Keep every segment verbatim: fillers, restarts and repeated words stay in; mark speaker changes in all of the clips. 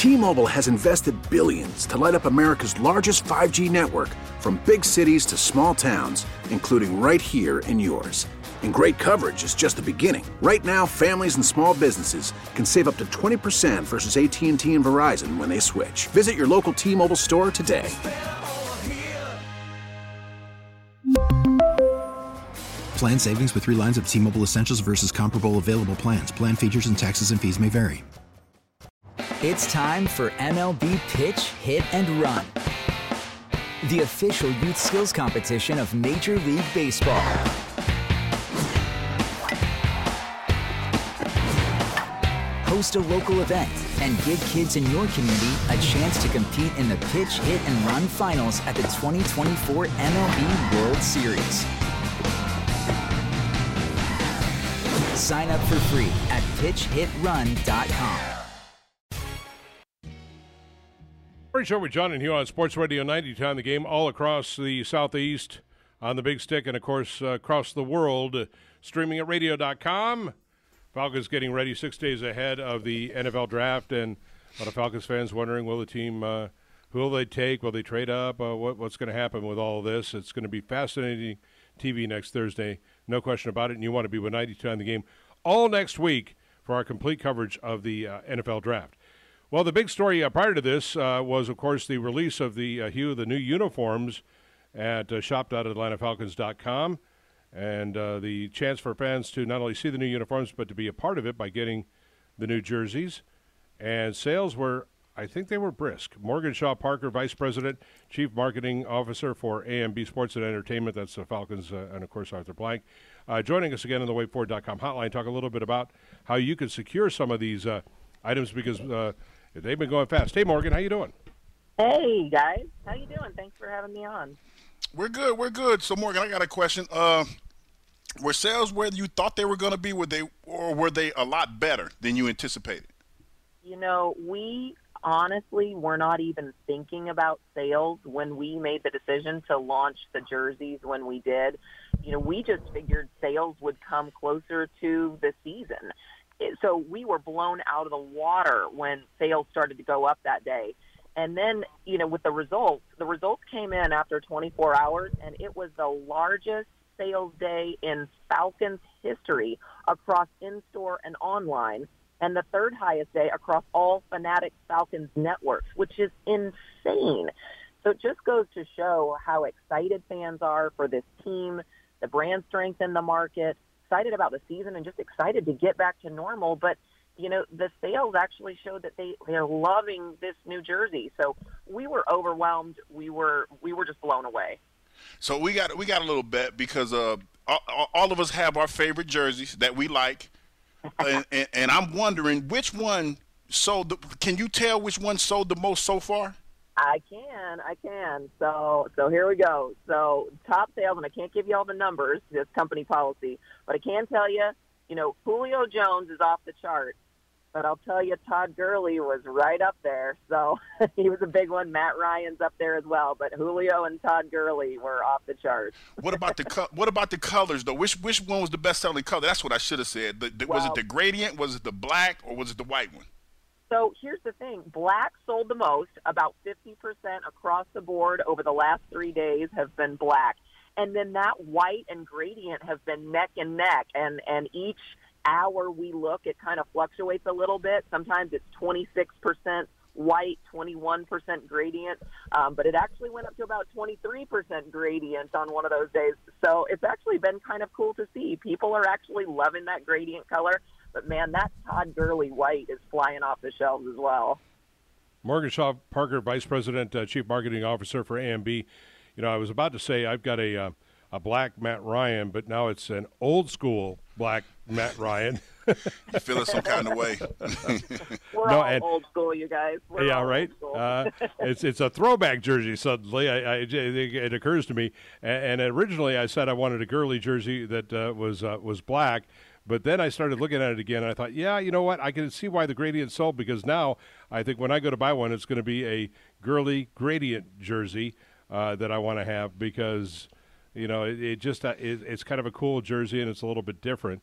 Speaker 1: T-Mobile has invested billions to light up America's largest five G network, from big cities to small towns, including right here in yours. And great coverage is just the beginning. Right now, families and small businesses can save up to twenty percent versus A T and T and Verizon when they switch. Visit your local T-Mobile store today.
Speaker 2: Plan savings with three lines of T-Mobile Essentials versus comparable available plans. Plan features and taxes and fees may vary.
Speaker 3: It's time for M L B Pitch, Hit, and Run, the official youth skills competition of Major League Baseball. Host a local event and give kids in your community a chance to compete in the Pitch, Hit, and Run finals at the twenty twenty-four M L B World Series. Sign up for free at pitch hit run dot com.
Speaker 4: Morning Show with John and Hugh on Sports Radio ninety. Time the game all across the Southeast on the Big Stick and, of course, uh, across the world, uh, streaming at radio dot com. Falcons getting ready six days ahead of the N F L draft, and a lot of Falcons fans wondering, will the team, uh, who will they take? Will they trade up? Uh, what, what's going to happen with all of this? It's going to be fascinating T V next Thursday, no question about it, and you want to be with ninety-two on the game all next week for our complete coverage of the uh, N F L draft. Well, the big story uh, prior to this uh, was, of course, the release of the uh, Hugh, the new uniforms at uh, shop dot atlanta falcons dot com, and uh, the chance for fans to not only see the new uniforms but to be a part of it by getting the new jerseys. And sales were, I think they were brisk. Morgan Shaw Parker, Vice President, Chief Marketing Officer for A M B Sports and Entertainment, that's the Falcons, uh, and, of course, Arthur Blank, uh, joining us again on the wait for it dot com hotline, talk a little bit about how you could secure some of these uh, items because uh, they've been going fast. Hey, Morgan, how you doing?
Speaker 5: Hey, guys. How you doing? Thanks for having me on.
Speaker 6: We're good. We're good. So, Morgan, I got a question. Uh, were sales where you thought they were going to be, were they, or were they a lot better than you anticipated?
Speaker 5: You know, we honestly were not even thinking about sales when we made the decision to launch the jerseys when we did. You know, we just figured sales would come closer to the season. So we were blown out of the water when sales started to go up that day. And then, you know, with the results, the results came in after twenty-four hours, and it was the largest sales day in Falcons history across in-store and online, and the third highest day across all Fanatics Falcons networks, which is insane. So it just goes to show how excited fans are for this team, the brand strength in the market, excited about the season, and just excited to get back to normal. But, you know, the sales actually showed that they, they're loving this new jersey. So we were overwhelmed. We were we were just blown away.
Speaker 6: So we got we got a little bet because uh, all, all of us have our favorite jerseys that we like. and, and, and I'm wondering which one sold the, can you tell which one sold the most so far?
Speaker 5: I can, I can. So so here we go. So top sales, and I can't give you all the numbers, this company policy, but I can tell you, you know, Julio Jones is off the chart. But I'll tell you, Todd Gurley was right up there. So he was a big one. Matt Ryan's up there as well. But Julio and Todd Gurley were off the charts.
Speaker 6: What about the co- what about the colors, though? Which which one was the best-selling color? That's what I should have said. The, the, well, was it the gradient? Was it the black? Or was it the white one?
Speaker 5: So here's the thing. Black sold the most. About fifty percent across the board over the last three days have been black. And then that white and gradient have been neck and neck. And, and each hour we look, it kind of fluctuates a little bit. Sometimes it's twenty-six percent white, twenty-one percent gradient, um, but it actually went up to about twenty-three percent gradient on one of those days. So it's actually been kind of cool to see. People are actually loving that gradient color, but man, that Todd Gurley white is flying off the shelves as well.
Speaker 4: Morgan Shaw Parker, Vice President, uh, Chief Marketing Officer for A M B. You know, I was about to say I've got a uh, a black Matt Ryan, but now it's an old school black Matt Ryan.
Speaker 6: You feeling some kind of way?
Speaker 5: We're
Speaker 4: no,
Speaker 5: all
Speaker 4: and,
Speaker 5: old school, you guys. We're
Speaker 4: yeah,
Speaker 5: all
Speaker 4: right. Uh, it's it's a throwback jersey. Suddenly, I, I, it, it occurs to me. And, and originally, I said I wanted a Gurley jersey that uh, was uh, was black. But then I started looking at it again, and I thought, yeah, you know what? I can see why the gradient sold, because now I think when I go to buy one, it's going to be a Gurley gradient jersey uh, that I want to have, because, you know, it, it just uh, it, it's kind of a cool jersey and it's a little bit different.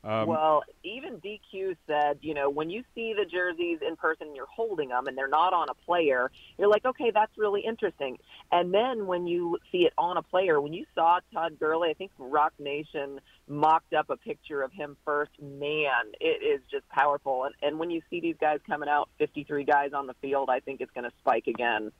Speaker 4: Um,
Speaker 5: well, even D Q said, you know, when you see the jerseys in person and you're holding them and they're not on a player, you're like, okay, that's really interesting. And then when you see it on a player, when you saw Todd Gurley, I think Rock Nation mocked up a picture of him first, man, it is just powerful. And, and when you see these guys coming out, fifty-three guys on the field, I think it's going to spike again.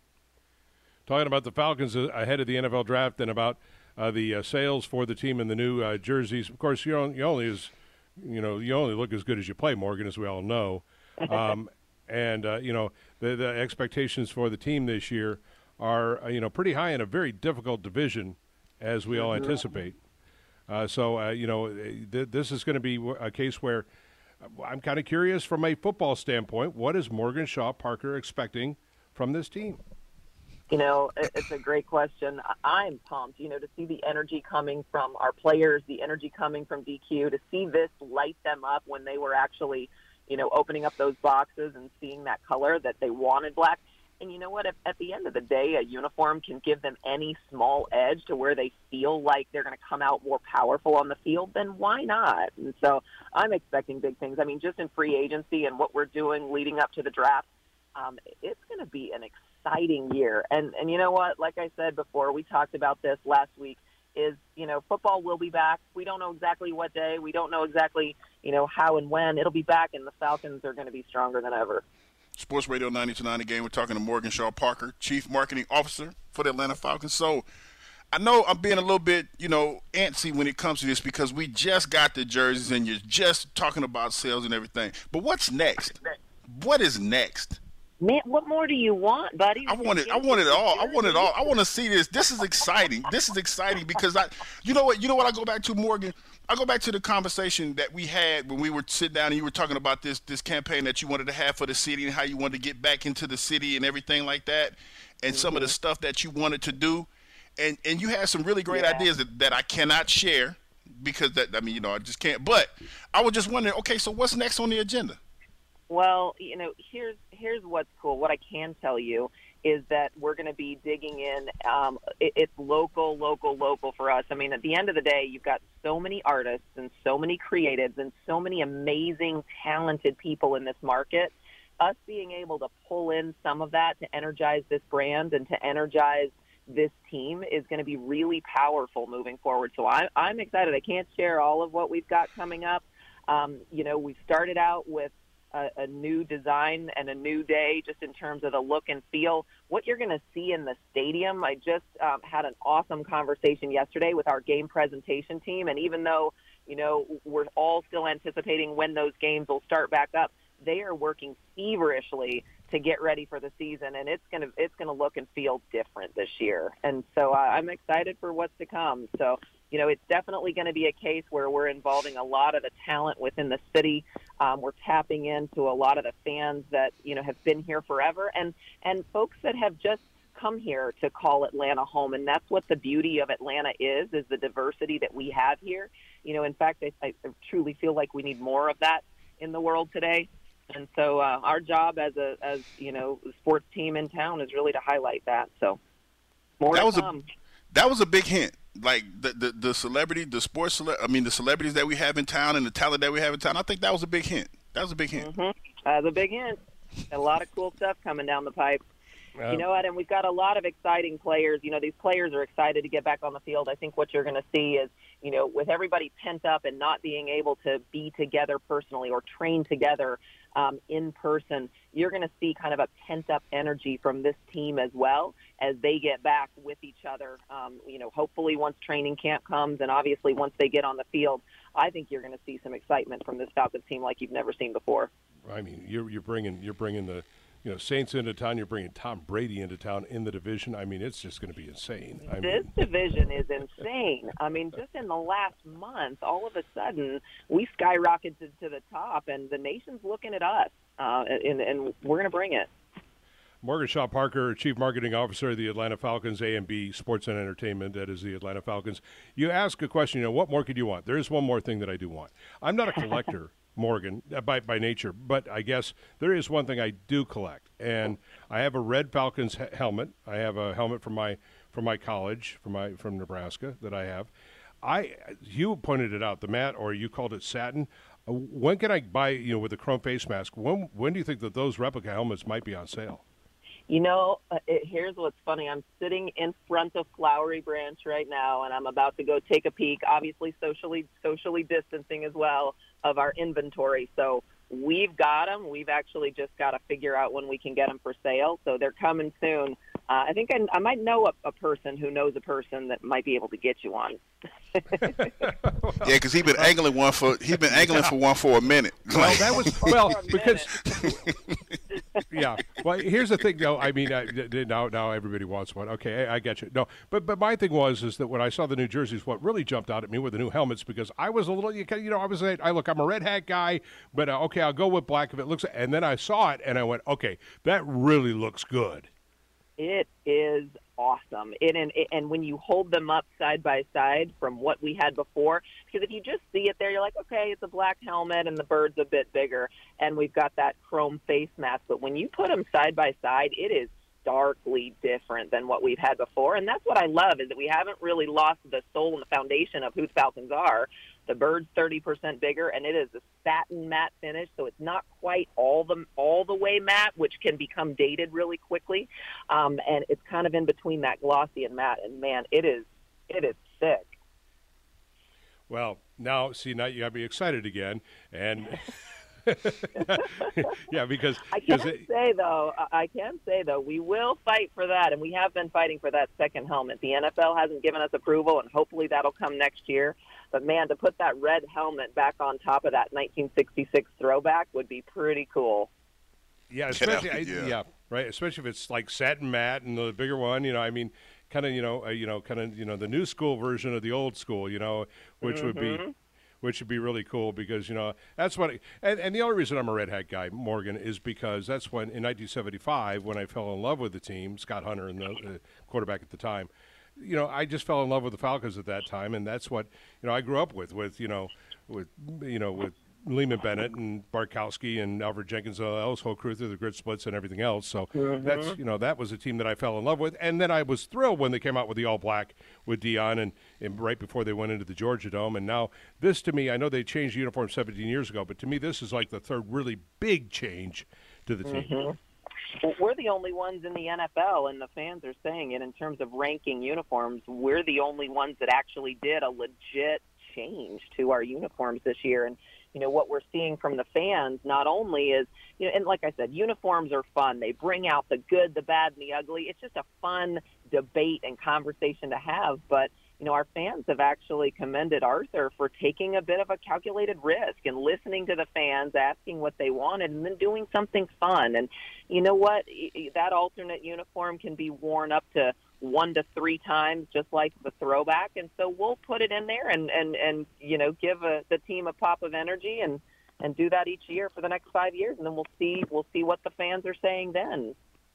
Speaker 4: Talking about the Falcons ahead of the N F L draft and about Uh, the uh, sales for the team and the new uh, jerseys. Of course, you only, you only is, you know, you only look as good as you play, Morgan, as we all know. Um, and uh, you know, the, the expectations for the team this year are, uh, you know, pretty high in a very difficult division, as we all anticipate. Uh, so, uh, you know, th- this is going to be a case where I'm kind of curious from a football standpoint. What is Morgan Shaw Parker expecting from this team?
Speaker 5: You know, it's a great question. I'm pumped, you know, to see the energy coming from our players, the energy coming from D Q, to see this light them up when they were actually, you know, opening up those boxes and seeing that color that they wanted black. And you know what? If, at the end of the day, a uniform can give them any small edge to where they feel like they're going to come out more powerful on the field, then why not? And so I'm expecting big things. I mean, just in free agency and what we're doing leading up to the draft, um, it's going to be an exciting year. And, and you know what? Like I said before, we talked about this last week, is, you know, football will be back. We don't know exactly what day. We don't know exactly, you know, how and when. It'll be back, and the Falcons are going to be stronger than ever.
Speaker 6: Sports Radio ninety-two point nine The Game. We're talking to Morgan Shaw Parker, Chief Marketing Officer for the Atlanta Falcons. So I know I'm being a little bit, you know, antsy when it comes to this because we just got the jerseys and you're just talking about sales and everything. But what's next? What is next?
Speaker 5: Man, what more do you want, buddy?
Speaker 6: I want it. I want it all. I want it all. I want to see this. This is exciting. This is exciting because I, you know what? You know what I go back to, Morgan? I go back to the conversation that we had when we were sitting down and you were talking about this this campaign that you wanted to have for the city and how you wanted to get back into the city and everything like that, and mm-hmm. some of the stuff that you wanted to do, and and you had some really great yeah. ideas that, that I cannot share because that I mean you know I just can't. But I was just wondering, okay, so what's next on the agenda?
Speaker 5: Well, you know, here's here's what's cool. What I can tell you is that we're going to be digging in. Um, it, it's local, local, local for us. I mean, at the end of the day, you've got so many artists and so many creatives and so many amazing, talented people in this market. Us being able to pull in some of that to energize this brand and to energize this team is going to be really powerful moving forward. So I, I'm excited. I can't share all of what we've got coming up. Um, you know, we've started out with A, a new design and a new day just in terms of the look and feel. What you're going to see in the stadium, I just um, had an awesome conversation yesterday with our game presentation team, and even though, you know, we're all still anticipating when those games will start back up, they are working feverishly to get ready for the season, and it's going to it's going to look and feel different this year. And so uh, I'm excited for what's to come. So, you know, it's definitely going to be a case where we're involving a lot of the talent within the city. Um, we're tapping into a lot of the fans that, you know, have been here forever and, and folks that have just come here to call Atlanta home. And that's what the beauty of Atlanta is, is the diversity that we have here. You know, in fact, I, I truly feel like we need more of that in the world today. And so uh, our job as a, as, you know, sports team in town is really to highlight that. So more
Speaker 6: that
Speaker 5: to
Speaker 6: was
Speaker 5: come.
Speaker 6: A, that was a big hint. Like the, the the celebrity, the sports, cele- I mean, the celebrities that we have in town and the talent that we have in town. I think that was a big hint. That was a big hint.
Speaker 5: Mm-hmm. That was a big hint. A lot of cool stuff coming down the pipe. Um, you know what? And we've got a lot of exciting players. You know, these players are excited to get back on the field. I think what you're going to see is, you know, with everybody pent up and not being able to be together personally or train together um, in person, you're going to see kind of a pent-up energy from this team as well as they get back with each other. Um, you know, hopefully once training camp comes and obviously once they get on the field, I think you're going to see some excitement from this Falcons team like you've never seen before.
Speaker 4: I mean, you're you're bringing you're bringing the you know Saints into town. You're bringing Tom Brady into town in the division. I mean, it's just going to be insane. I
Speaker 5: this
Speaker 4: mean.
Speaker 5: division is insane. I mean, just in the last month, all of a sudden, we skyrocketed to the top, and the nation's looking at us, uh, and, and we're going to bring it.
Speaker 4: Morgan Shaw Parker, Chief Marketing Officer of the Atlanta Falcons, A and B Sports and Entertainment. That is the Atlanta Falcons. You ask a question, you know, what more could you want? There is one more thing that I do want. I'm not a collector, Morgan, by by nature, but I guess there is one thing I do collect, and I have a red Falcons he- helmet. I have a helmet from my from my college, from my from Nebraska that I have. I you pointed it out, the matte, or you called it satin. Uh, when can I buy, you know, with the chrome face mask? When when do you think that those replica helmets might be on sale?
Speaker 5: You know, uh, it, here's what's funny. I'm sitting in front of Flowery Branch right now, and I'm about to go take a peek, obviously socially socially distancing as well, of our inventory. So we've got them. We've actually just got to figure out when we can get them for sale. So they're coming soon. Uh, I think I, I might know a, a person who knows a person that might be able to get you one.
Speaker 6: Yeah, because he's been angling one for he's been angling for one for a minute.
Speaker 4: Well, that was well because yeah. Well, here's the thing, though. I mean, uh, now now everybody wants one. Okay, I, I get you. No, but but my thing was is that when I saw the new jerseys, what really jumped out at me were the new helmets, because I was a little, you know, I was I look, I'm a red hat guy, but uh, okay, I'll go with black if it looks. And then I saw it and I went, okay, that really looks good.
Speaker 5: It is awesome. It, and, and when you hold them up side by side from what we had before, because if you just see it there, you're like, okay, it's a black helmet and the bird's a bit bigger, and we've got that chrome face mask. But when you put them side by side, it is starkly different than what we've had before. And that's what I love, is that we haven't really lost the soul and the foundation of who the Falcons are. The bird's thirty percent bigger, and it is a satin matte finish, so it's not quite all the all the way matte, which can become dated really quickly. Um, and it's kind of in between that glossy and matte. And man, it is it is sick.
Speaker 4: Well, now see, now you got me excited again, and yeah, because
Speaker 5: I can
Speaker 4: it,
Speaker 5: say though, I can say though, we will fight for that, and we have been fighting for that second helmet. The N F L hasn't given us approval, and hopefully that'll come next year. But, man, to put that red helmet back on top of that nineteen sixty-six throwback would be pretty cool.
Speaker 4: Yeah, especially,
Speaker 6: yeah.
Speaker 4: I, yeah, right, especially if it's like satin matte and the bigger one, you know, I mean, kind of, you know, uh, you know, kind of, you know, the new school version of the old school, you know, which mm-hmm. would be which would be really cool, because, you know, that's what it, and, and the only reason I'm a red hat guy, Morgan, is because that's when, in nineteen seventy-five, when I fell in love with the team, Scott Hunter, and the uh, quarterback at the time, you know, I just fell in love with the Falcons at that time, and that's what, you know, I grew up with, with, you know, with, you know, with Lehman Bennett and Bartkowski and Alfred Jenkins, uh, Ellis whole crew through the grit splits and everything else. So mm-hmm. that's, you know, that was a team that I fell in love with. And then I was thrilled when they came out with the all black with Dion, and, and right before they went into the Georgia Dome. And now this, to me, I know they changed the uniform seventeen years ago, but to me, this is like the third really big change to the team.
Speaker 5: Mm-hmm. Well, we're the only ones in the N F L, and the fans are saying it, in terms of ranking uniforms, we're the only ones that actually did a legit change to our uniforms this year. And, you know, what we're seeing from the fans not only is, you know, and like I said, uniforms are fun. They bring out the good, the bad, and the ugly. It's just a fun debate and conversation to have. But, you know, our fans have actually commended Arthur for taking a bit of a calculated risk and listening to the fans, asking what they wanted, and then doing something fun. And you know what? That alternate uniform can be worn up to one to three times, just like the throwback. And so we'll put it in there and, and, and you know, give a, the team a pop of energy and, and do that each year for the next five years. And then we'll see, we'll see what the fans are saying then.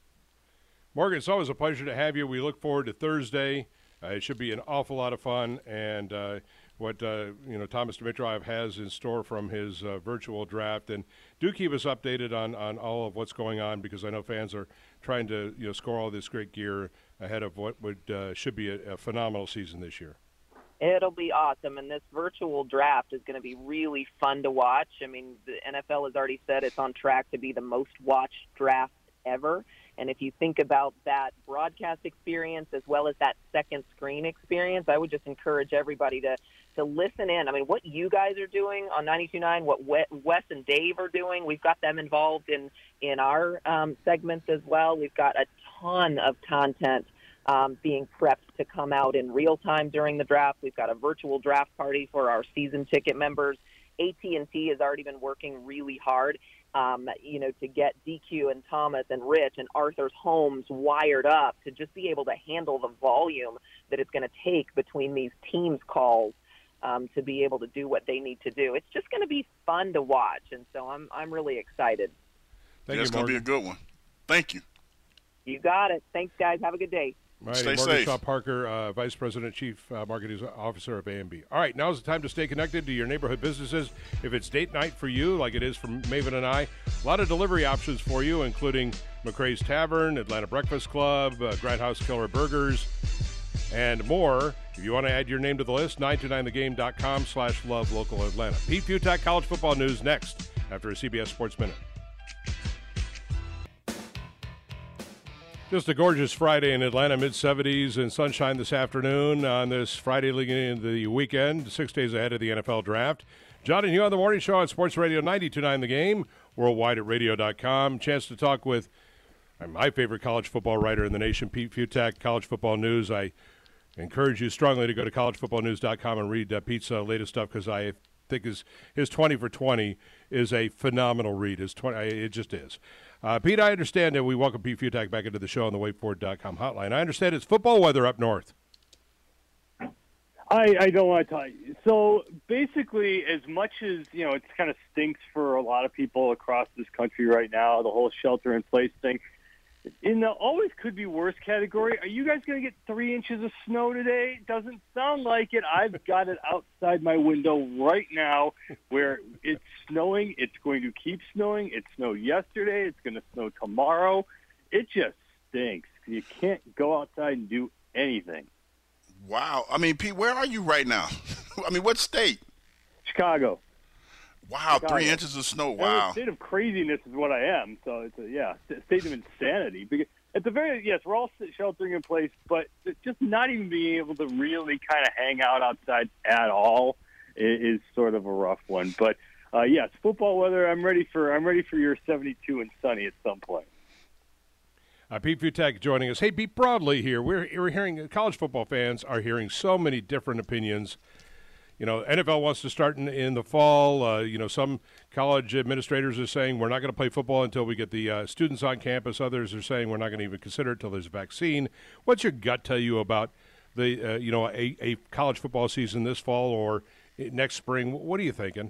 Speaker 4: Morgan, it's always a pleasure to have you. We look forward to Thursday. Uh, it should be an awful lot of fun, and uh, what uh, you know Thomas Dimitrov has in store from his uh, virtual draft. And do keep us updated on, on all of what's going on, because I know fans are trying to you know score all this great gear ahead of what would uh, should be a, a phenomenal season this year.
Speaker 5: It'll be awesome, and this virtual draft is going to be really fun to watch. I mean, the N F L has already said it's on track to be the most watched draft ever. And if you think about that broadcast experience as well as that second screen experience, I would just encourage everybody to, to listen in. I mean, what you guys are doing on ninety-two point nine, what Wes and Dave are doing, we've got them involved in, in our um, segments as well. We've got a ton of content um, being prepped to come out in real time during the draft. We've got a virtual draft party for our season ticket members. A T and T has already been working really hard. Um, you know, to get D Q and Thomas and Rich and Arthur's homes wired up to just be able to handle the volume that it's going to take between these teams' calls um, to be able to do what they need to do. It's just going to be fun to watch, and so I'm I'm really excited.
Speaker 6: Thank yeah, it's going to be a good one. Thank you.
Speaker 5: You got it. Thanks, guys. Have a good day.
Speaker 4: All right,
Speaker 6: Stay
Speaker 4: Morgan
Speaker 6: safe.
Speaker 4: Shaw Parker, uh, Vice President, Chief uh, Marketing Officer of A M B. All right, now's the time to stay connected to your neighborhood businesses. If it's date night for you, like it is for Maven and I, a lot of delivery options for you, including McRae's Tavern, Atlanta Breakfast Club, uh, Grindhouse Killer Burgers, and more. If you want to add your name to the list, nine two nine the game dot com slash love local Atlanta. Pete Fiutak, college football news next after a C B S Sports Minute. Just a gorgeous Friday in Atlanta, mid seventies and sunshine this afternoon on this Friday leading into the weekend, six days ahead of the N F L draft. John and Hugh on the morning show on Sports Radio ninety-two point nine The Game, worldwide at radio dot com. Chance to talk with my favorite college football writer in the nation, Pete Fiutak, College Football News. I encourage you strongly to go to college football news dot com and read uh, Pete's uh, latest stuff, because I think his, his twenty for twenty is a phenomenal read. His twenty, it just is. Uh, Pete, I understand that we welcome Pete Fiutak back into the show on the wake forward dot com hotline. I understand it's football weather up north.
Speaker 7: I, I don't want to tell you. So basically, as much as, you know, it kind of stinks for a lot of people across this country right now, the whole shelter-in-place thing, in the always could be worse category, are you guys going to get three inches of snow today? Doesn't sound like it. I've got it outside my window right now where it's snowing. It's going to keep snowing. It snowed yesterday. It's going to snow tomorrow. It just stinks. You can't go outside and do anything.
Speaker 6: Wow. I mean, Pete, where are you right now? I mean, what state?
Speaker 7: Chicago.
Speaker 6: Wow,
Speaker 7: Chicago.
Speaker 6: three inches of snow.
Speaker 7: And
Speaker 6: wow.
Speaker 7: a state of craziness is what I am. So it's a, yeah, a state of insanity. Because at the very, yes, we're all sheltering in place, but just not even being able to really kind of hang out outside at all is, is sort of a rough one. But uh, yes, football weather. I'm ready for. I'm ready for your seventy-two and sunny at some point.
Speaker 4: Uh, Pete Fiutak joining us. Hey, Pete, broadly here, we're, we're hearing, college football fans are hearing so many different opinions. You know, N F L wants to start in, in the fall. Uh, you know, some college administrators are saying we're not going to play football until we get the uh, students on campus. Others are saying we're not going to even consider it until there's a vaccine. What's your gut tell you about the, uh, you know, a, a college football season this fall or next spring? What are you thinking?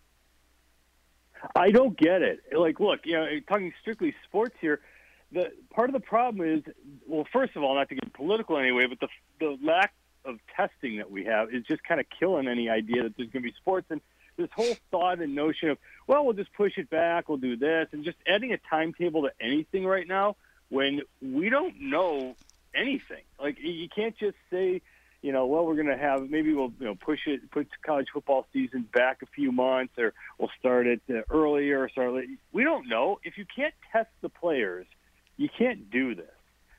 Speaker 7: I don't get it. Like, look, you know, talking strictly sports here, the part of the problem is, well, first of all, not to get political anyway, but the the lack of testing that we have is just kind of killing any idea that there's going to be sports. And this whole thought and notion of, well, we'll just push it back, we'll do this, and just adding a timetable to anything right now when we don't know anything. Like, you can't just say, you know, well, we're going to have, maybe we'll, you know, push it, push college football season back a few months, or we'll start it uh, earlier or start late. We don't know. If you can't test the players, you can't do this.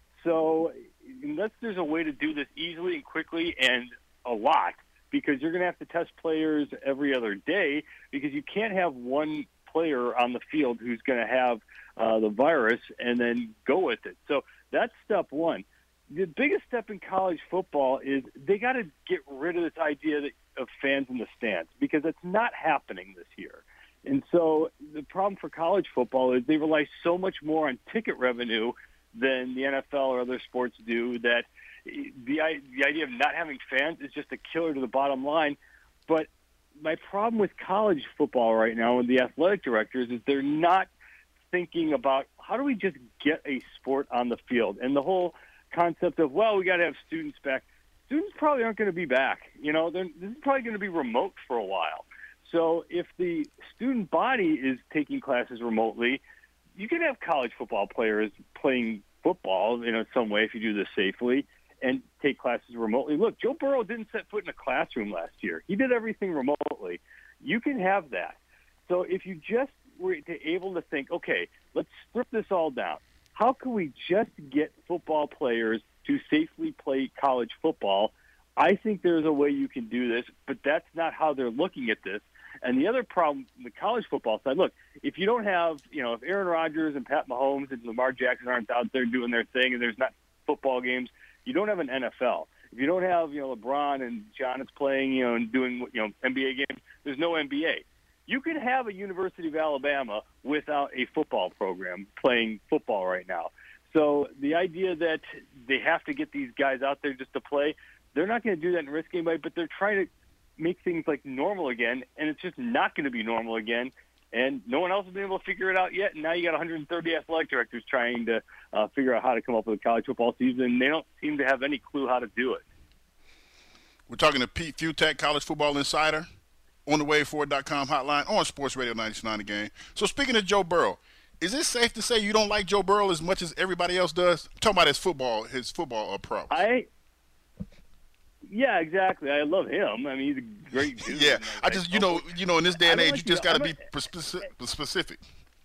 Speaker 7: So unless there's a way to do this easily and quickly and a lot, because you're going to have to test players every other day, because you can't have one player on the field who's going to have uh, the virus and then go with it. So that's step one. The biggest step in college football is they got to get rid of this idea that, of fans in the stands, because it's not happening this year. And so the problem for college football is they rely so much more on ticket revenue than the N F L or other sports do, that the, the idea of not having fans is just a killer to the bottom line. But my problem with college football right now and the athletic directors is they're not thinking about how do we just get a sport on the field. And the whole concept of, well, we got to have students back. Students probably aren't going to be back. You know, this is probably going to be remote for a while. So if the student body is taking classes remotely, you can have college football players playing football, you know, some way if you do this safely, and take classes remotely. Look, Joe Burrow didn't set foot in a classroom last year. He did everything remotely. You can have that. So if you just were able to think, okay, let's strip this all down. How can we just get football players to safely play college football? I think there's a way you can do this, but that's not how they're looking at this. And the other problem, the college football side, look, if you don't have, you know, if Aaron Rodgers and Pat Mahomes and Lamar Jackson aren't out there doing their thing and there's not football games, you don't have an N F L. If you don't have, you know, LeBron and Giannis playing, you know, and doing, you know, N B A games, there's no N B A. You can have a University of Alabama without a football program playing football right now. So the idea that they have to get these guys out there just to play, they're not going to do that and risk anybody, but they're trying to make things like normal again, and it's just not going to be normal again. And no one else has been able to figure it out yet. And now you got one hundred thirty athletic directors trying to uh, figure out how to come up with a college football season, and they don't seem to have any clue how to do it.
Speaker 6: We're talking to Pete Fiutak, College Football Insider, on the wave forward dot com hotline on Sports Radio ninety-two point nine The Game. So speaking of Joe Burrow, is it safe to say you don't like Joe Burrow as much as everybody else does? I'm talking about his football, his football approach.
Speaker 7: I Yeah, exactly. I love him. I mean, he's a great dude.
Speaker 6: Yeah,
Speaker 7: and
Speaker 6: I just you know you know in this day and
Speaker 7: I
Speaker 6: age
Speaker 7: don't
Speaker 6: you
Speaker 7: like
Speaker 6: just
Speaker 7: the-
Speaker 6: got to
Speaker 7: I'm
Speaker 6: be
Speaker 7: a-
Speaker 6: specific. specific.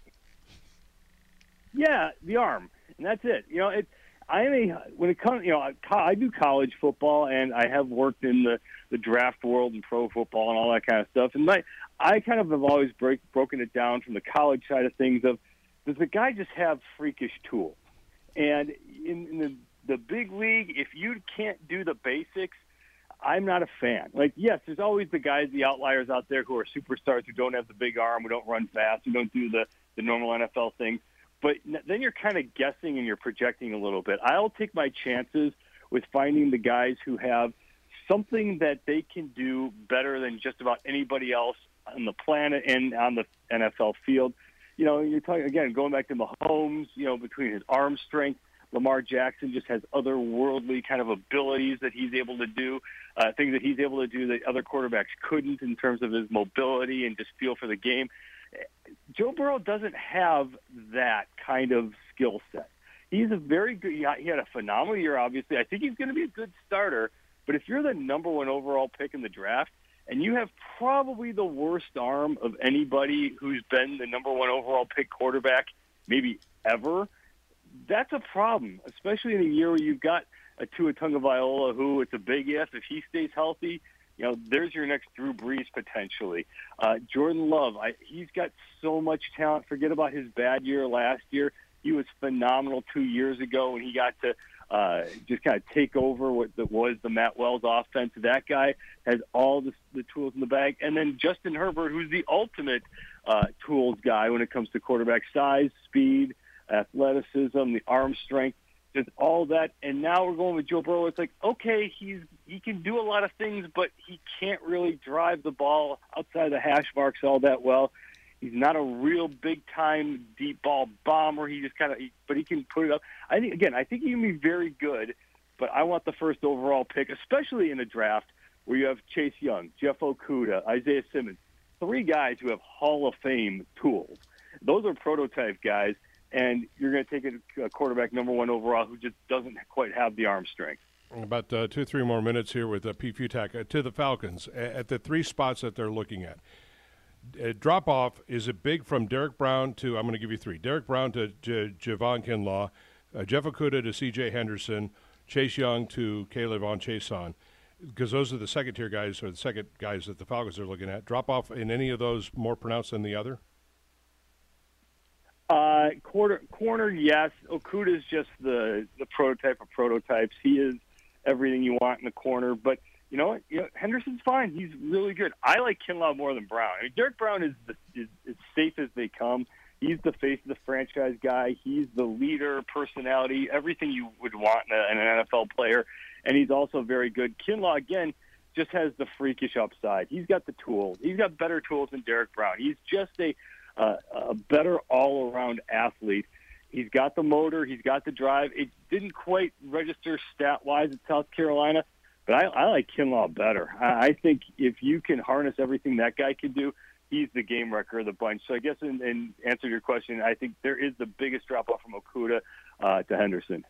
Speaker 7: Yeah, the arm, and that's it. You know, it. I am a when it comes. You know, I, I do college football, and I have worked in the, the draft world and pro football and all that kind of stuff. And my, I kind of have always break, broken it down from the college side of things. Of does the guy just have freakish tools? And in, in the the big league, if you can't do the basics, I'm not a fan. Like, yes, there's always the guys, the outliers out there who are superstars who don't have the big arm, who don't run fast, who don't do the the normal N F L things. But then you're kind of guessing and you're projecting a little bit. I'll take my chances with finding the guys who have something that they can do better than just about anybody else on the planet and on the N F L field. You know, you're talking, again, going back to Mahomes, you know, between his arm strength, Lamar Jackson just has otherworldly kind of abilities that he's able to do, uh, things that he's able to do that other quarterbacks couldn't in terms of his mobility and just feel for the game. Joe Burrow doesn't have that kind of skill set. He's a very good – he had a phenomenal year, obviously. I think he's going to be a good starter. But if you're the number one overall pick in the draft and you have probably the worst arm of anybody who's been the number one overall pick quarterback maybe ever, that's a problem, especially in a year where you've got a Tua Tagovailoa who it's a big if. If he stays healthy – you know, there's your next Drew Brees potentially. Uh, Jordan Love, I, he's got so much talent. Forget about his bad year last year. He was phenomenal two years ago when he got to uh, just kind of take over what the, was the Matt Wells offense. That guy has all the, the tools in the bag. And then Justin Herbert, who's the ultimate uh, tools guy when it comes to quarterback size, speed, athleticism, the arm strength. There's all that, and now we're going with Joe Burrow. It's like, okay, he's he can do a lot of things, but he can't really drive the ball outside the hash marks all that well. He's not a real big-time deep ball bomber. He just kind of, but he can put it up. I think again, I think he can be very good, but I want the first overall pick, especially in a draft where you have Chase Young, Jeff Okudah, Isaiah Simmons, three guys who have Hall of Fame tools. Those are prototype guys. And you're going to take a quarterback number one overall who just doesn't quite have the arm strength.
Speaker 4: About uh, two, three more minutes here with uh, Pete Futak uh, to the Falcons at the three spots that they're looking at. Uh, drop off, is it big from Derek Brown to, I'm going to give you three, Derek Brown to J- Javon Kinlaw, uh, Jeff Okudah to C J Henderson, Chase Young to K'Lavon Chaisson, because those are the second tier guys or the second guys that the Falcons are looking at. Drop off in any of those more pronounced than the other?
Speaker 7: Uh, quarter, corner, yes. Okudah's just the, the prototype of prototypes. He is everything you want in the corner. But you know what? You know, Henderson's fine. He's really good. I like Kinlaw more than Brown. I mean, Derek Brown is, the, is as safe as they come. He's the face of the franchise guy. He's the leader, personality, everything you would want in, a, in an N F L player. And he's also very good. Kinlaw, again, just has the freakish upside. He's got the tools. He's got better tools than Derek Brown. He's just a Uh, a better all-around athlete. He's got the motor. He's got the drive. It didn't quite register stat-wise at South Carolina, but I, I like Kinlaw better. I, I think if you can harness everything that guy can do, he's the game wrecker of the bunch. So I guess in, in answer to your question, I think there is the biggest drop-off from Okudah uh, to Henderson.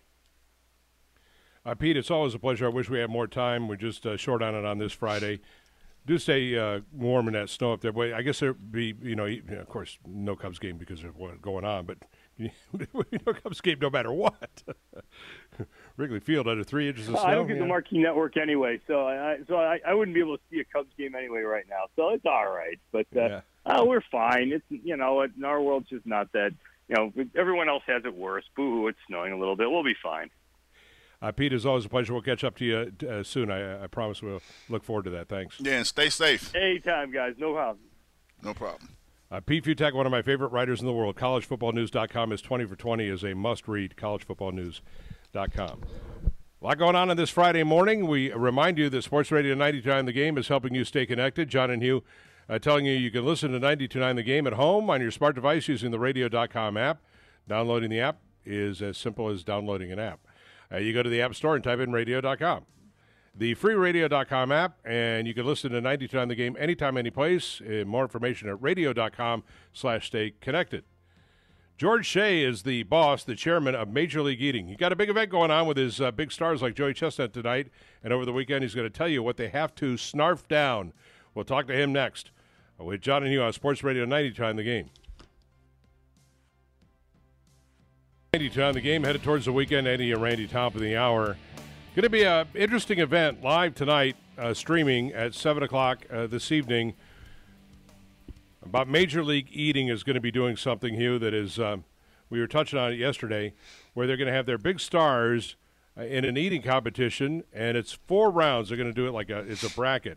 Speaker 4: Uh, Pete, it's always a pleasure. I wish we had more time. We're just uh, short on it on this Friday. Do stay uh, warm in that snow up there. But I guess there'd be, you know, of course, no Cubs game because of what's going on, but no Cubs game no matter what. Wrigley Field under three inches of snow.
Speaker 7: I don't get
Speaker 4: yeah.
Speaker 7: the Marquee Network anyway, so I so I, I wouldn't be able to see a Cubs game anyway right now. So it's all right, but uh,
Speaker 4: yeah.
Speaker 7: oh, we're fine. It's you know, in our world's just not that. You know, everyone else has it worse. Boo-hoo, it's snowing a little bit. We'll be fine.
Speaker 4: Uh, Pete, it's always a pleasure. We'll catch up to you uh, soon. I, I promise we'll look forward to that. Thanks.
Speaker 6: Yeah, and stay safe.
Speaker 7: Anytime, guys. No problem.
Speaker 6: No problem.
Speaker 4: Uh, Pete Futak, one of my favorite writers in the world. college football news dot com is twenty for twenty is a must-read, college football news dot com. A lot going on on this Friday morning. We remind you that Sports Radio ninety-two point nine The Game is helping you stay connected. John and Hugh uh, telling you you can listen to ninety-two point nine The Game at home on your smart device using the radio dot com app. Downloading the app is as simple as downloading an app. Uh, you go to the App Store and type in radio dot com. The free radio dot com app, and you can listen to ninety-two point nine The Game anytime, any place. Uh, more information at radio dot com slash stay connected. George Shea is the boss, the chairman of Major League Eating. He got a big event going on with his uh, big stars like Joey Chestnut tonight, and over the weekend he's going to tell you what they have to snarf down. We'll talk to him next with John and Hugh on Sports Radio ninety-two on the game. ninety-two on the game, headed towards the weekend. Eddie and Randy, top of the hour. Going to be an interesting event live tonight, uh, streaming at seven o'clock uh, this evening. About Major League Eating is going to be doing something, Hugh, that is, um, we were touching on it yesterday, where they're going to have their big stars uh, in an eating competition, and it's four rounds. They're going to do it like a, it's a bracket.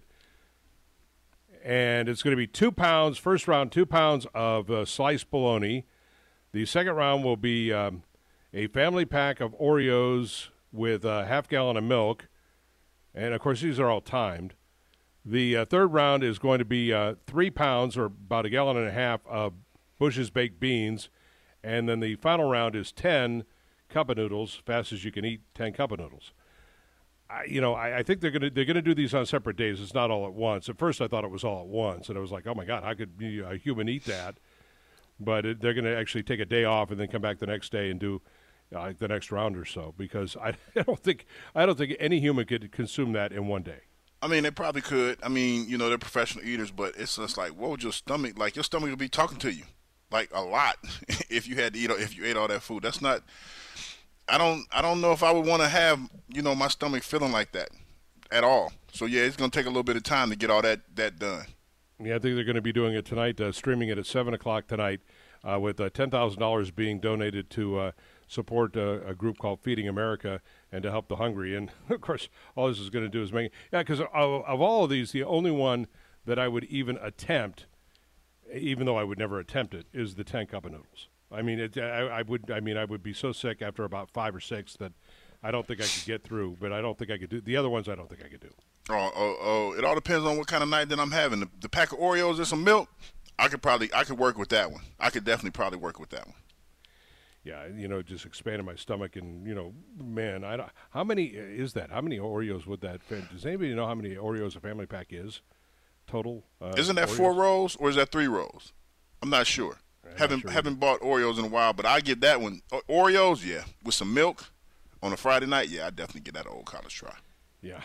Speaker 4: And it's going to be two pounds, first round, two pounds of uh, sliced bologna. The second round will be um, a family pack of Oreos with a half gallon of milk. And, of course, these are all timed. The uh, third round is going to be uh, three pounds, or about a gallon and a half, of Bush's baked beans. And then the final round is ten cup of noodles, fast as you can eat ten cup of noodles. I, you know, I, I think they're going to they're going to do these on separate days. It's not all at once. At first, I thought it was all at once, and I was like, oh, my God, how could a human eat that? But it, they're going to actually take a day off and then come back the next day and do uh, the next round or so, because I, I don't think I don't think any human could consume that in one day.
Speaker 6: I mean, they probably could. I mean, you know, they're professional eaters, but it's just like, what would your stomach, like your stomach would be talking to you, like a lot, if you had to eat, if you ate all that food. That's not, I don't, I don't know if I would want to have, you know, my stomach feeling like that at all. So yeah, it's going to take a little bit of time to get all that, that done.
Speaker 4: Yeah, I think they're going to be doing it tonight, uh, streaming it at seven o'clock tonight, uh, with uh, ten thousand dollars being donated to uh, support uh, a group called Feeding America and to help the hungry. And, of course, all this is going to do is make – yeah, because of, of all of these, the only one that I would even attempt, even though I would never attempt it, is the ten cup of noodles. I mean, it, I, I would I mean, I would be so sick after about five or six that I don't think I could get through, but I don't think I could do – the other ones I don't think I could do.
Speaker 6: Oh, oh, oh, it all depends on what kind of night that I'm having. The, the pack of Oreos and some milk, I could probably – I could work with that one. I could definitely probably work with that one.
Speaker 4: Yeah, you know, just expanded my stomach, and you know, man, I don't, how many is that? How many Oreos would that fit? Does anybody know how many Oreos a family pack is total? Uh,
Speaker 6: Isn't that
Speaker 4: Oreos?
Speaker 6: four rolls or is that three rolls? I'm not sure. I'm haven't not sure haven't bought Oreos in a while, but I get that one. O- Oreos, yeah, with some milk on a Friday night. Yeah, I definitely get that old college try.
Speaker 4: Yeah,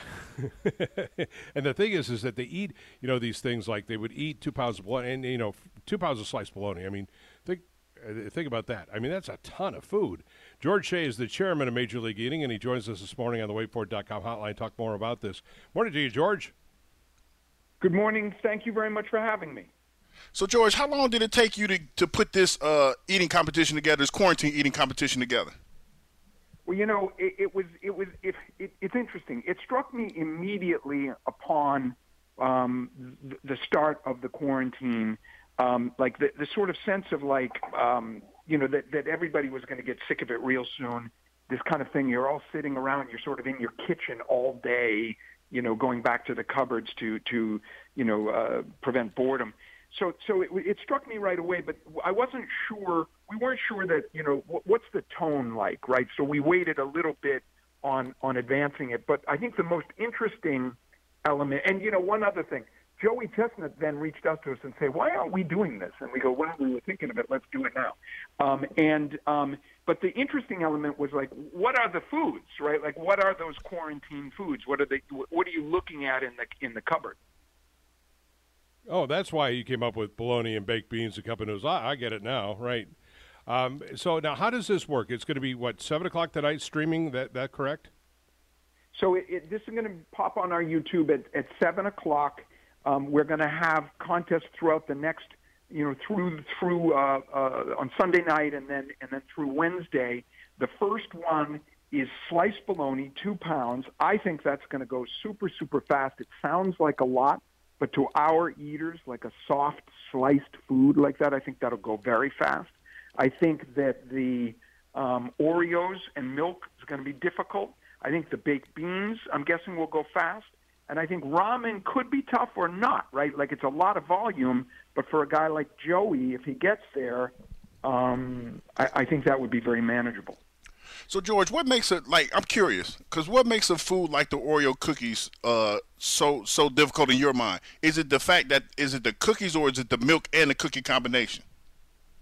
Speaker 4: and the thing is, is that they eat, you know, these things like they would eat two pounds of bologna, and you know, two pounds of sliced bologna. I mean, think. Think about that. I mean, that's a ton of food. George Shea is the chairman of Major League Eating, and he joins us this morning on the wait for it dot com hotline. Talk more about this. Morning to you, George.
Speaker 8: Good morning. Thank you very much for having me.
Speaker 6: So, George, how long did it take you to, to put this uh, eating competition together, this quarantine eating competition together?
Speaker 8: Well, you know, it, it was it was it, it, it's interesting. It struck me immediately upon um, the, the start of the quarantine. Um, like the, the sort of sense of like, um, you know, that, that everybody was going to get sick of it real soon. This kind of thing, you're all sitting around, you're sort of in your kitchen all day, you know, going back to the cupboards to, to you know, uh, prevent boredom. So so it, it struck me right away, but I wasn't sure, we weren't sure that, you know, what, what's the tone like, right? So we waited a little bit on, on advancing it. But I think the most interesting element, and, you know, one other thing, Joey Chestnut then reached out to us and said, why aren't we doing this? And we go, well, we were thinking of it. Let's do it now. Um, and um, but the interesting element was like, what are the foods, right? Like, what are those quarantine foods? What are they? What are you looking at in the in the cupboard?
Speaker 4: Oh, that's why you came up with bologna and baked beans, a cup of noodles. I, I get it now, right? Um, so now, how does this work? It's going to be what, seven o'clock tonight streaming? That that correct?
Speaker 8: So it, it, this is going to pop on our YouTube at, at seven o'clock. Um, we're going to have contests throughout the next, you know, through through uh, uh, on Sunday night and then and then through Wednesday. The first one is sliced bologna, two pounds. I think that's going to go super super fast. It sounds like a lot, but to our eaters, like a soft sliced food like that, I think that'll go very fast. I think that the um, Oreos and milk is going to be difficult. I think the baked beans, I'm guessing, will go fast. And I think ramen could be tough or not, right? Like, it's a lot of volume, but for a guy like Joey, if he gets there, um, I, I think that would be very manageable.
Speaker 6: So, George, what makes it, like, I'm curious, because what makes a food like the Oreo cookies uh, so so difficult in your mind? Is it the fact that, is it the cookies or is it the milk and the cookie combination?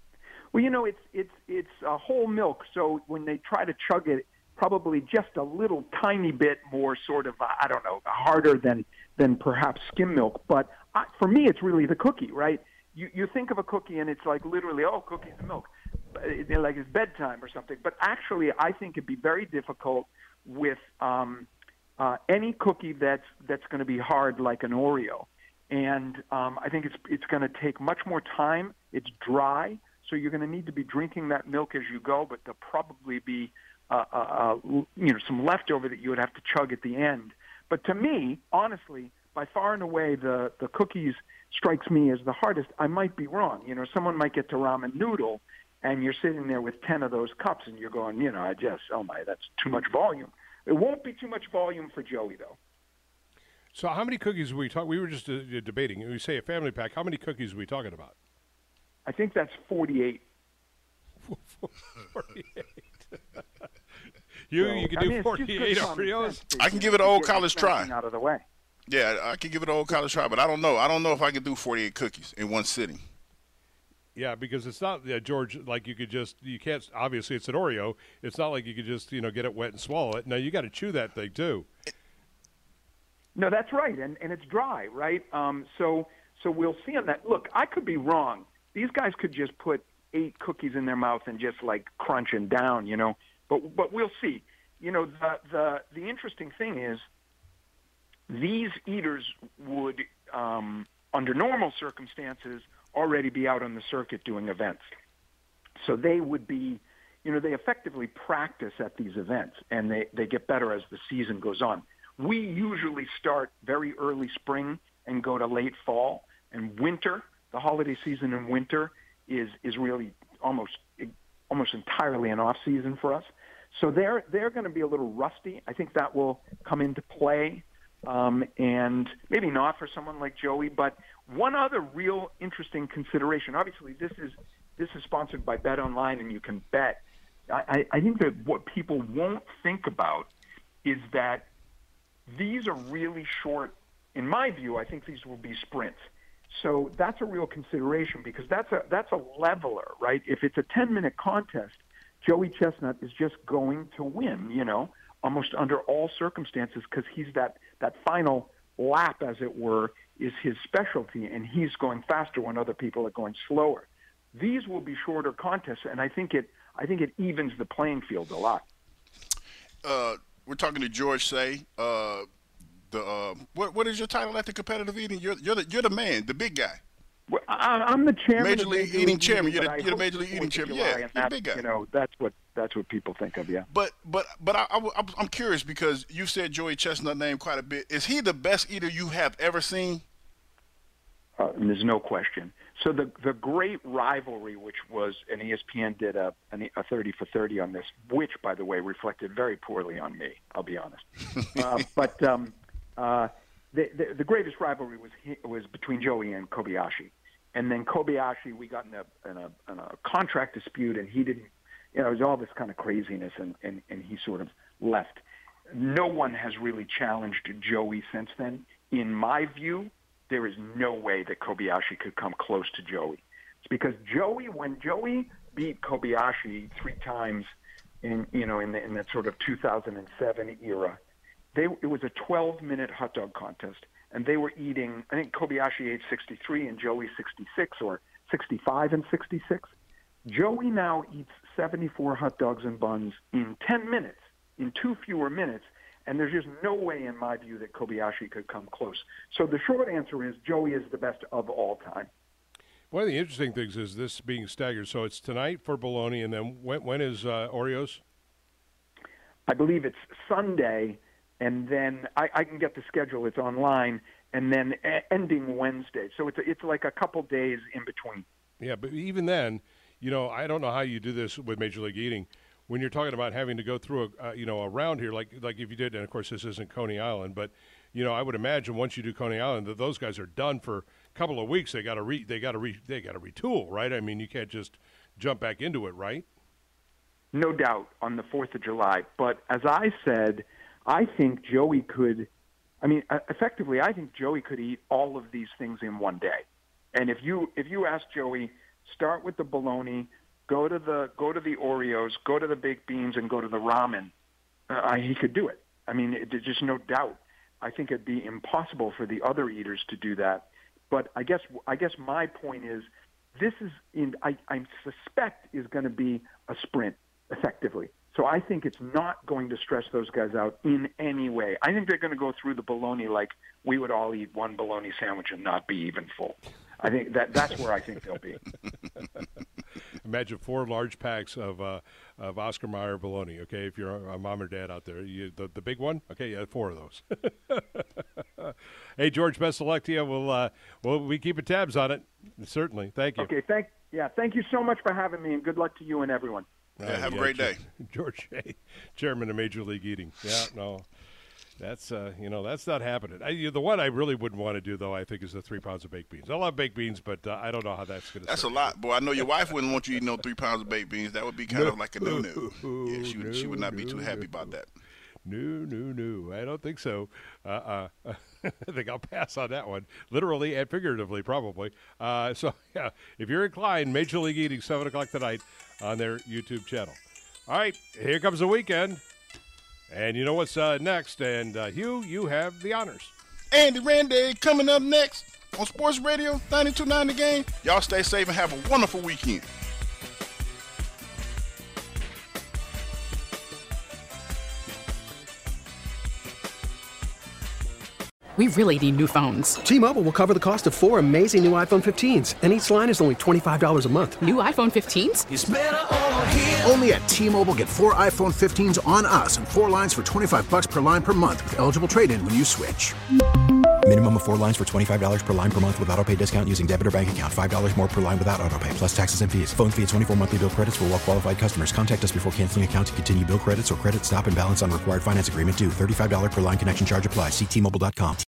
Speaker 8: Well, you know, it's it's it's uh, whole milk, so when they try to chug it, probably just a little tiny bit more sort of, uh, I don't know, harder than than perhaps skim milk. But I, for me, it's really the cookie, right? You you think of a cookie and it's like literally, oh, cookies and milk, it, like it's bedtime or something. But actually, I think it'd be very difficult with um, uh, any cookie that's that's going to be hard like an Oreo. And um, I think it's it's going to take much more time. It's dry, so you're going to need to be drinking that milk as you go. But there'll probably be uh, uh, uh, you know some leftover that you would have to chug at the end. But to me, honestly, by far and away, the the cookies strikes me as the hardest. I might be wrong. You know, someone might get to ramen noodle, and you're sitting there with ten of those cups, and you're going, you know, I just, oh my, that's too much volume. It won't be too much volume for Joey, though.
Speaker 4: So how many cookies are we talking? We were just uh, debating. We say a family pack. How many cookies are we talking about?
Speaker 8: I think that's forty-eight.
Speaker 4: forty-eight. you
Speaker 8: so,
Speaker 4: you can
Speaker 8: I
Speaker 4: do
Speaker 8: mean,
Speaker 4: forty-eight Oreos?
Speaker 6: I can give it an old college try.
Speaker 8: Out of the way.
Speaker 6: Yeah, I can give it an old college try, but I don't know. I don't know if I can do forty-eight cookies in one sitting.
Speaker 4: Yeah, because it's not, uh, George, like you could just, you can't, obviously it's an Oreo. It's not like you could just, you know, get it wet and swallow it. No, you got to chew that thing too.
Speaker 8: No, that's right, and and it's dry, right? Um, so so we'll see on that. Look, I could be wrong. These guys could just put eight cookies in their mouth and just like crunching down, you know. But but we'll see. You know, the the the interesting thing is these eaters would, um, under normal circumstances, already be out on the circuit doing events. So they would be, you know, they effectively practice at these events, and they they get better as the season goes on. We usually start very early spring and go to late fall and winter. The holiday season in winter is is really almost almost entirely an off season for us. So they're they're going to be a little rusty. I think that will come into play, um, and maybe not for someone like Joey. But one other real interesting consideration. Obviously, this is this is sponsored by Bet Online, and you can bet. I, I think that what people won't think about is that these are really short. In my view, I think these will be sprints. So that's a real consideration because that's a that's a leveler, right? If it's a ten-minute contest, Joey Chestnut is just going to win, you know, almost under all circumstances because he's that, that final lap, as it were, is his specialty, and he's going faster when other people are going slower. These will be shorter contests, and I think it I think it evens the playing field a lot.
Speaker 6: Uh We're talking to George Say. Uh, the uh, what what is your title at the competitive eating? You're you're the, you're the man, the big guy.
Speaker 8: Well, I, I'm the chairman.
Speaker 6: Major League Eating, eating Chairman. You're the,
Speaker 8: you're
Speaker 6: the Major League Eating Chairman. Yeah, you're the big guy.
Speaker 8: You know, that's what that's what people think of. Yeah.
Speaker 6: But but but I, I I'm curious because you said Joey Chestnut name quite a bit. Is he the best eater you have ever seen?
Speaker 8: Uh, and there's no question. So the the great rivalry, which was, and E S P N did a a thirty for thirty on this, which, by the way, reflected very poorly on me. I'll be honest. uh, but um, uh, the, the the greatest rivalry was was between Joey and Kobayashi, and then Kobayashi, we got in a in a, in a contract dispute, and he didn't. You know, it was all this kind of craziness, and, and, and he sort of left. No one has really challenged Joey since then. In my view, there is no way that Kobayashi could come close to Joey. It's because Joey, when Joey beat Kobayashi three times in, you know, in, the, in that sort of two thousand seven era, they, it was a twelve-minute hot dog contest, and they were eating, I think Kobayashi ate sixty-three and Joey sixty-six, or sixty-five and sixty-six. Joey now eats seventy-four hot dogs and buns in ten minutes, in two fewer minutes, and there's just no way, in my view, that Kobayashi could come close. So the short answer is Joey is the best of all time.
Speaker 4: One of the interesting things is this being staggered. So it's tonight for bologna, and then when, when is uh, Oreos?
Speaker 8: I believe it's Sunday, and then I, I can get the schedule. It's online, and then a- ending Wednesday. So it's a, it's like a couple days in between.
Speaker 4: Yeah, but even then, you know, I don't know how you do this with Major League Eating. When you're talking about having to go through a uh, you know a round here, like like if you did, and of course this isn't Coney Island, but you know I would imagine once you do Coney Island that those guys are done for a couple of weeks. They got to re they got to re they got to retool, right? I mean, you can't just jump back into it, right?
Speaker 8: No doubt on the Fourth of July, but as I said, I think Joey could. I mean, effectively, I think Joey could eat all of these things in one day. And if you if you ask Joey, start with the bologna, go to the go to the Oreos, go to the baked beans, and go to the ramen, uh, he could do it. I mean, it, there's just no doubt. I think it'd be impossible for the other eaters to do that. But I guess I guess my point is, this is in I, I suspect is going to be a sprint, effectively. So I think it's not going to stress those guys out in any way. I think they're going to go through the bologna like we would all eat one bologna sandwich and not be even full. I think that that's where I think they'll be.
Speaker 4: Imagine four large packs of uh, of Oscar Mayer bologna. Okay, if you're a mom or dad out there, you, the the big one. Okay, yeah, four of those. Hey, George, best of luck to you. We'll uh, we'll we keep tabs on it. Certainly, thank you.
Speaker 8: Okay, thank yeah, thank you so much for having me, and good luck to you and everyone.
Speaker 6: Yeah, have
Speaker 4: uh,
Speaker 6: a great
Speaker 4: yeah,
Speaker 6: day,
Speaker 4: George Shea, chairman of Major League Eating. Yeah, no. That's uh, you know, that's not happening. I, the one I really wouldn't want to do, though, I think, is the three pounds of baked beans. I love baked beans, but uh, I don't know how that's going to.
Speaker 6: That's a lot, boy. I know your wife wouldn't want you eating no three pounds of baked beans. That would be kind no. of like a no-no. Yeah, she would. No, she would not be too happy no. about that.
Speaker 4: No, no, no. I don't think so. Uh, uh, I think I'll pass on that one, literally and figuratively, probably. Uh, so, yeah, if you're inclined, Major League Eating, seven o'clock tonight on their YouTube channel. All right, here comes the weekend. And you know what's uh, next? And, uh, Hugh, you have the honors.
Speaker 6: Andy Randy coming up next on Sports Radio ninety-two point nine The Game. Y'all stay safe and have a wonderful weekend.
Speaker 9: We really need new phones.
Speaker 10: T-Mobile will cover the cost of four amazing new iPhone fifteens, and each line is only twenty-five dollars a month.
Speaker 9: New iPhone fifteens?
Speaker 1: It's better over here. Only at T-Mobile, get four iPhone fifteens on us and four lines for twenty-five bucks per line per month with eligible trade-in when you switch.
Speaker 2: Minimum of four lines for twenty-five dollars per line per month with auto-pay discount using debit or bank account. five dollars more per line without auto-pay, plus taxes and fees. Phone fee at twenty-four monthly bill credits for well-qualified customers. Contact us before canceling account to continue bill credits or credit stop and balance on required finance agreement due. thirty-five dollars per line connection charge applies. See T Mobile dot com.